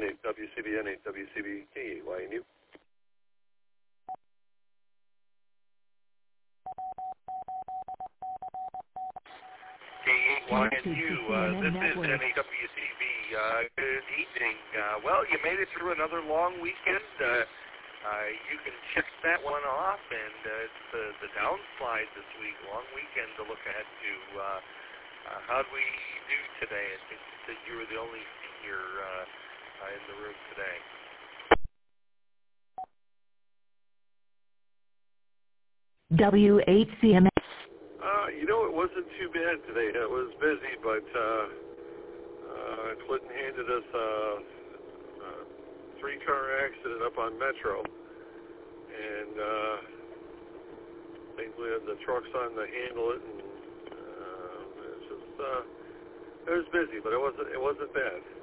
WCBN 8 WCB KYNU. KYNU, this is NAWCB. Good evening. Well, you made it through another long weekend. You can check that one off, and it's the downslide this week. Long weekend to look ahead to. How'd we do today? I think that you were the only senior in the room today. WHCM. It wasn't too bad today. It was busy, but Clinton handed us a 3-car accident up on Metro, and thankfully the truck's on to handle it, and it's just it was busy, but it wasn't bad.